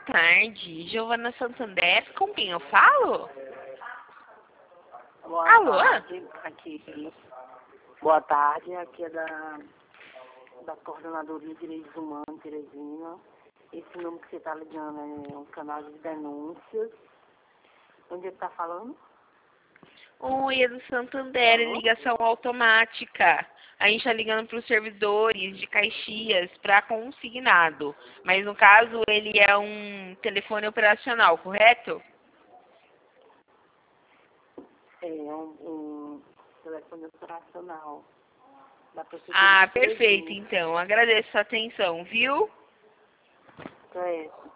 tarde, Giovana Santander, com quem eu falo? Boa Alô? tarde, aqui. Boa tarde, aqui é da Coordenadoria de Direitos Humanos, Teresina. Esse número que você está ligando é um canal de denúncias. Onde ele está falando? Oi, é do Santander, Alô? ligação automática. A gente está ligando para os servidores de Caxias para consignado. Mas no caso ele é um telefone operacional, correto? É um telefone operacional da Prefeitura Ah, de perfeito Teresina. então. Agradeço a atenção, viu? É.